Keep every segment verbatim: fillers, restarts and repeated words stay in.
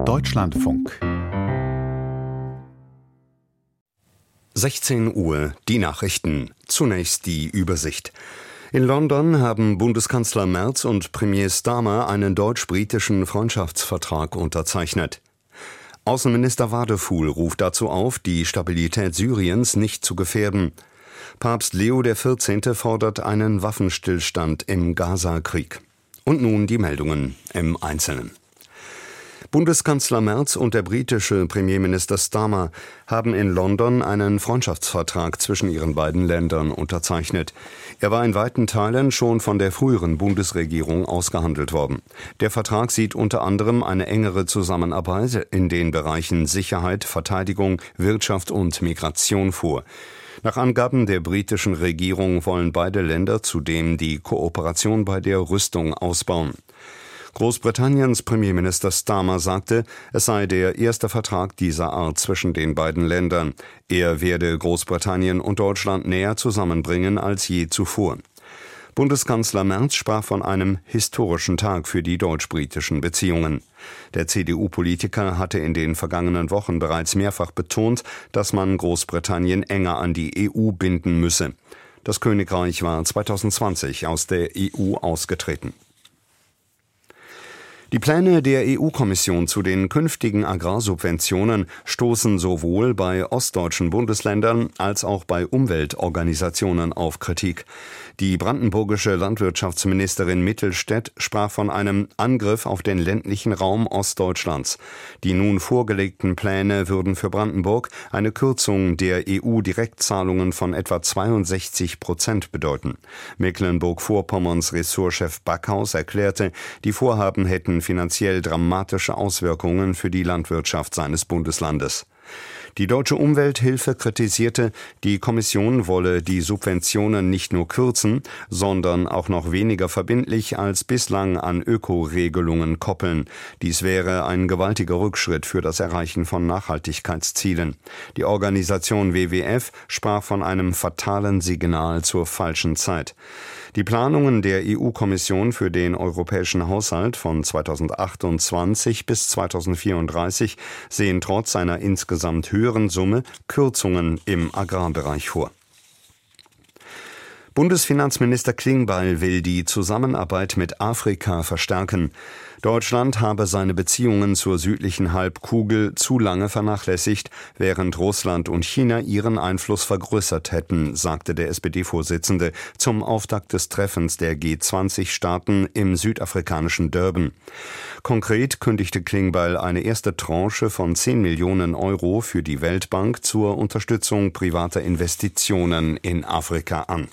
Deutschlandfunk. sechzehn Uhr, die Nachrichten. Zunächst die Übersicht. In London haben Bundeskanzler Merz und Premier Starmer einen deutsch-britischen Freundschaftsvertrag unterzeichnet. Außenminister Wadefuhl ruft dazu auf, die Stabilität Syriens nicht zu gefährden. Papst Leo der vierzehnte fordert einen Waffenstillstand im Gaza-Krieg. Und nun die Meldungen im Einzelnen. Bundeskanzler Merz und der britische Premierminister Starmer haben in London einen Freundschaftsvertrag zwischen ihren beiden Ländern unterzeichnet. Er war in weiten Teilen schon von der früheren Bundesregierung ausgehandelt worden. Der Vertrag sieht unter anderem eine engere Zusammenarbeit in den Bereichen Sicherheit, Verteidigung, Wirtschaft und Migration vor. Nach Angaben der britischen Regierung wollen beide Länder zudem die Kooperation bei der Rüstung ausbauen. Großbritanniens Premierminister Starmer sagte, es sei der erste Vertrag dieser Art zwischen den beiden Ländern. Er werde Großbritannien und Deutschland näher zusammenbringen als je zuvor. Bundeskanzler Merz sprach von einem historischen Tag für die deutsch-britischen Beziehungen. Der C D U-Politiker hatte in den vergangenen Wochen bereits mehrfach betont, dass man Großbritannien enger an die E U binden müsse. Das Königreich war zweitausendzwanzig aus der E U ausgetreten. Die Pläne der E U-Kommission zu den künftigen Agrarsubventionen stoßen sowohl bei ostdeutschen Bundesländern als auch bei Umweltorganisationen auf Kritik. Die brandenburgische Landwirtschaftsministerin Mittelstädt sprach von einem Angriff auf den ländlichen Raum Ostdeutschlands. Die nun vorgelegten Pläne würden für Brandenburg eine Kürzung der E U-Direktzahlungen von etwa zweiundsechzig Prozent bedeuten. Mecklenburg-Vorpommerns Ressortchef Backhaus erklärte, die Vorhaben hätten finanziell dramatische Auswirkungen für die Landwirtschaft seines Bundeslandes. Die Deutsche Umwelthilfe kritisierte, die Kommission wolle die Subventionen nicht nur kürzen, sondern auch noch weniger verbindlich als bislang an Ökoregelungen koppeln. Dies wäre ein gewaltiger Rückschritt für das Erreichen von Nachhaltigkeitszielen. Die Organisation W W F sprach von einem fatalen Signal zur falschen Zeit. Die Planungen der E U-Kommission für den europäischen Haushalt von zweitausendachtundzwanzig bis zweitausendvierunddreißig sehen trotz einer insgesamt höheren Summe Kürzungen im Agrarbereich vor. Bundesfinanzminister Klingbeil will die Zusammenarbeit mit Afrika verstärken. Deutschland habe seine Beziehungen zur südlichen Halbkugel zu lange vernachlässigt, während Russland und China ihren Einfluss vergrößert hätten, sagte der S P D-Vorsitzende zum Auftakt des Treffens der G zwanzig Staaten im südafrikanischen Durban. Konkret kündigte Klingbeil eine erste Tranche von zehn Millionen Euro für die Weltbank zur Unterstützung privater Investitionen in Afrika an.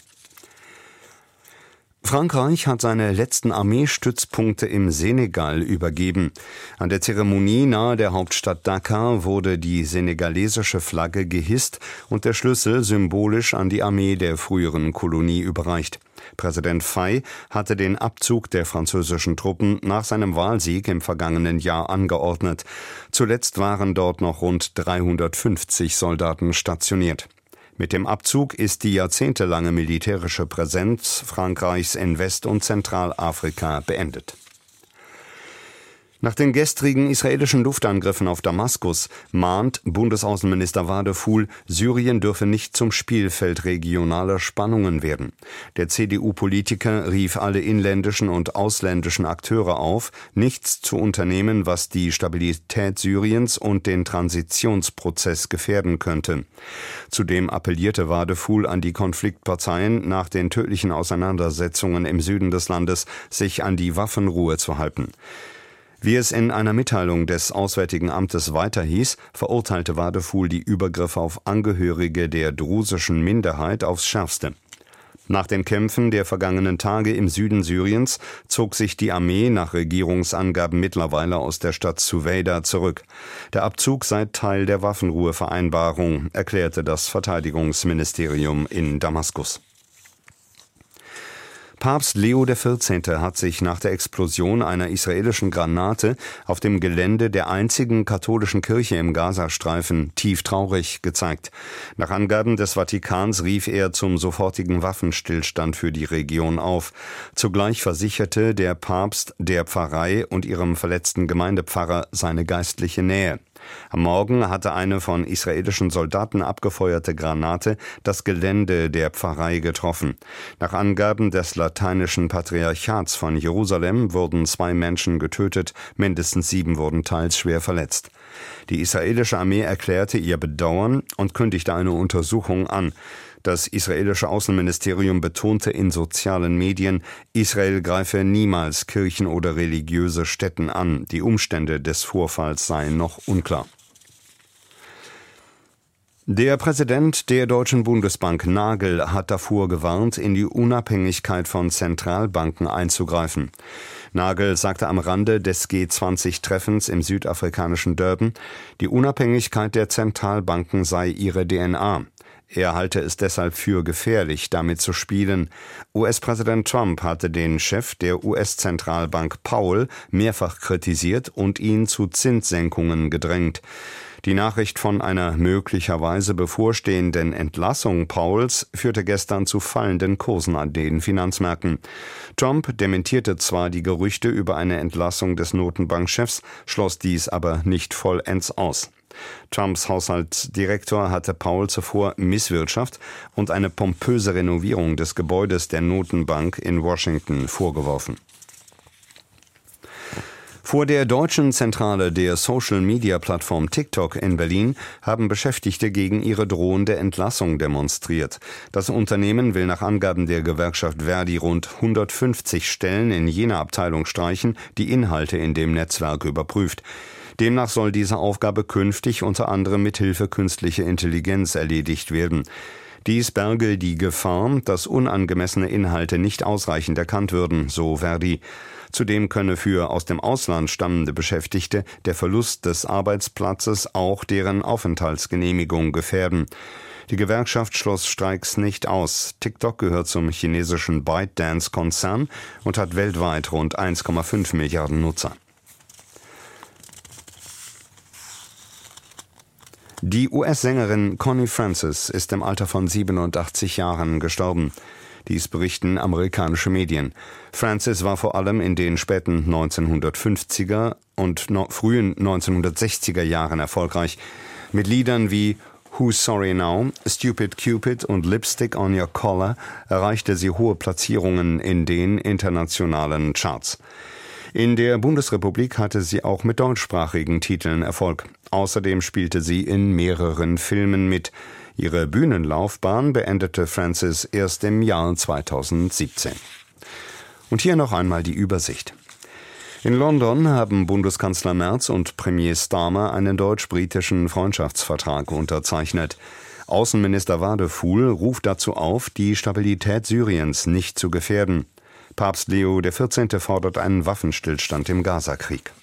Frankreich hat seine letzten Armeestützpunkte im Senegal übergeben. An der Zeremonie nahe der Hauptstadt Dakar wurde die senegalesische Flagge gehisst und der Schlüssel symbolisch an die Armee der früheren Kolonie überreicht. Präsident Faye hatte den Abzug der französischen Truppen nach seinem Wahlsieg im vergangenen Jahr angeordnet. Zuletzt waren dort noch rund dreihundertfünfzig Soldaten stationiert. Mit dem Abzug ist die jahrzehntelange militärische Präsenz Frankreichs in West- und Zentralafrika beendet. Nach den gestrigen israelischen Luftangriffen auf Damaskus mahnt Bundesaußenminister Wadefuhl, Syrien dürfe nicht zum Spielfeld regionaler Spannungen werden. Der C D U-Politiker rief alle inländischen und ausländischen Akteure auf, nichts zu unternehmen, was die Stabilität Syriens und den Transitionsprozess gefährden könnte. Zudem appellierte Wadefuhl an die Konfliktparteien, nach den tödlichen Auseinandersetzungen im Süden des Landes sich an die Waffenruhe zu halten. Wie es in einer Mitteilung des Auswärtigen Amtes weiter hieß, verurteilte Wadefuhl die Übergriffe auf Angehörige der drusischen Minderheit aufs Schärfste. Nach den Kämpfen der vergangenen Tage im Süden Syriens zog sich die Armee nach Regierungsangaben mittlerweile aus der Stadt Suweida zurück. Der Abzug sei Teil der Waffenruhevereinbarung, erklärte das Verteidigungsministerium in Damaskus. Papst Leo der vierzehnte hat sich nach der Explosion einer israelischen Granate auf dem Gelände der einzigen katholischen Kirche im Gazastreifen tief traurig gezeigt. Nach Angaben des Vatikans rief er zum sofortigen Waffenstillstand für die Region auf. Zugleich versicherte der Papst der Pfarrei und ihrem verletzten Gemeindepfarrer seine geistliche Nähe. Am Morgen hatte eine von israelischen Soldaten abgefeuerte Granate das Gelände der Pfarrei getroffen. Nach Angaben des lateinischen Patriarchats von Jerusalem wurden zwei Menschen getötet, mindestens sieben wurden teils schwer verletzt. Die israelische Armee erklärte ihr Bedauern und kündigte eine Untersuchung an. Das israelische Außenministerium betonte in sozialen Medien, Israel greife niemals Kirchen oder religiöse Stätten an. Die Umstände des Vorfalls seien noch unklar. Der Präsident der Deutschen Bundesbank, Nagel, hat davor gewarnt, in die Unabhängigkeit von Zentralbanken einzugreifen. Nagel sagte am Rande des G zwanzig Treffens im südafrikanischen Durban, die Unabhängigkeit der Zentralbanken sei ihre D N A. Er halte es deshalb für gefährlich, damit zu spielen. U S-Präsident Trump hatte den Chef der U S-Zentralbank Powell mehrfach kritisiert und ihn zu Zinssenkungen gedrängt. Die Nachricht von einer möglicherweise bevorstehenden Entlassung Powells führte gestern zu fallenden Kursen an den Finanzmärkten. Trump dementierte zwar die Gerüchte über eine Entlassung des Notenbankchefs, schloss dies aber nicht vollends aus. Trumps Haushaltsdirektor hatte Powell zuvor Misswirtschaft und eine pompöse Renovierung des Gebäudes der Notenbank in Washington vorgeworfen. Vor der deutschen Zentrale der Social-Media-Plattform TikTok in Berlin haben Beschäftigte gegen ihre drohende Entlassung demonstriert. Das Unternehmen will nach Angaben der Gewerkschaft Verdi rund hundertfünfzig Stellen in jener Abteilung streichen, die Inhalte in dem Netzwerk überprüft. Demnach soll diese Aufgabe künftig unter anderem mithilfe künstlicher Intelligenz erledigt werden. Dies berge die Gefahr, dass unangemessene Inhalte nicht ausreichend erkannt würden, so Verdi. Zudem könne für aus dem Ausland stammende Beschäftigte der Verlust des Arbeitsplatzes auch deren Aufenthaltsgenehmigung gefährden. Die Gewerkschaft schloss Streiks nicht aus. TikTok gehört zum chinesischen ByteDance-Konzern und hat weltweit rund eins Komma fünf Milliarden Nutzer. Die U S-Sängerin Connie Francis ist im Alter von siebenundachtzig Jahren gestorben. Dies berichten amerikanische Medien. Francis war vor allem in den späten neunzehnhundertfünfziger und no- frühen neunzehnhundertsechziger Jahren erfolgreich. Mit Liedern wie Who's Sorry Now, Stupid Cupid und Lipstick on Your Collar erreichte sie hohe Platzierungen in den internationalen Charts. In der Bundesrepublik hatte sie auch mit deutschsprachigen Titeln Erfolg. Außerdem spielte sie in mehreren Filmen mit. Ihre Bühnenlaufbahn beendete Francis erst im Jahr zweitausendsiebzehn. Und hier noch einmal die Übersicht. In London haben Bundeskanzler Merz und Premier Starmer einen deutsch-britischen Freundschaftsvertrag unterzeichnet. Außenminister Wadefuhl ruft dazu auf, die Stabilität Syriens nicht zu gefährden. Papst Leo der vierzehnte fordert einen Waffenstillstand im Gazakrieg.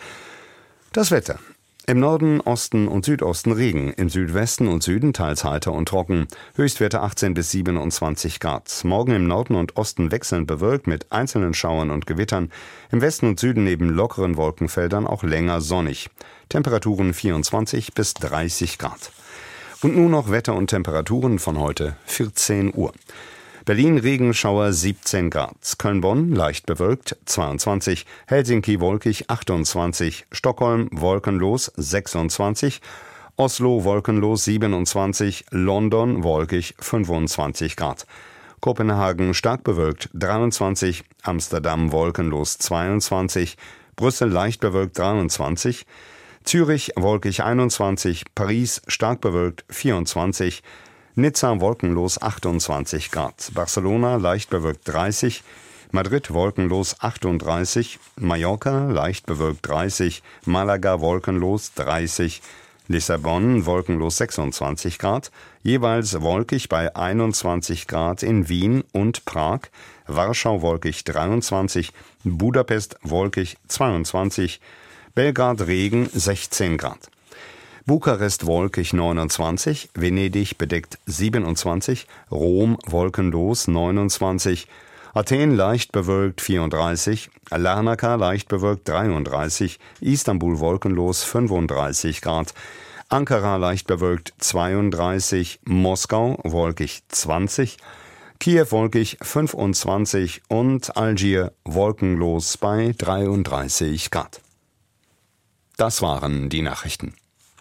Das Wetter. Im Norden, Osten und Südosten Regen, im Südwesten und Süden teils heiter und trocken. Höchstwerte achtzehn bis siebenundzwanzig Grad. Morgen im Norden und Osten wechselnd bewölkt mit einzelnen Schauern und Gewittern. Im Westen und Süden neben lockeren Wolkenfeldern auch länger sonnig. Temperaturen vierundzwanzig bis dreißig Grad. Und nun noch Wetter und Temperaturen von heute vierzehn Uhr. Berlin Regenschauer siebzehn Grad, Köln-Bonn leicht bewölkt zweiundzwanzig, Helsinki wolkig achtundzwanzig, Stockholm wolkenlos sechsundzwanzig, Oslo wolkenlos siebenundzwanzig, London wolkig fünfundzwanzig Grad. Kopenhagen stark bewölkt dreiundzwanzig, Amsterdam wolkenlos zweiundzwanzig, Brüssel leicht bewölkt dreiundzwanzig, Zürich wolkig einundzwanzig, Paris stark bewölkt vierundzwanzig, Nizza wolkenlos achtundzwanzig Grad, Barcelona leicht bewölkt dreißig, Madrid wolkenlos achtunddreißig, Mallorca leicht bewölkt dreißig, Malaga wolkenlos dreißig, Lissabon wolkenlos sechsundzwanzig Grad, jeweils wolkig bei einundzwanzig Grad in Wien und Prag, Warschau wolkig dreiundzwanzig, Budapest wolkig zweiundzwanzig, Belgrad Regen sechzehn Grad. Bukarest wolkig neunundzwanzig, Venedig bedeckt siebenundzwanzig, Rom wolkenlos neunundzwanzig, Athen leicht bewölkt vierunddreißig, Larnaca leicht bewölkt dreiunddreißig, Istanbul wolkenlos fünfunddreißig Grad, Ankara leicht bewölkt zweiunddreißig, Moskau wolkig zwanzig, Kiew wolkig fünfundzwanzig und Algier wolkenlos bei dreiunddreißig Grad. Das waren die Nachrichten.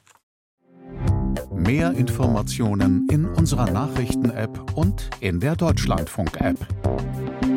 Mehr Informationen in unserer Nachrichten-App und in der Deutschlandfunk-App.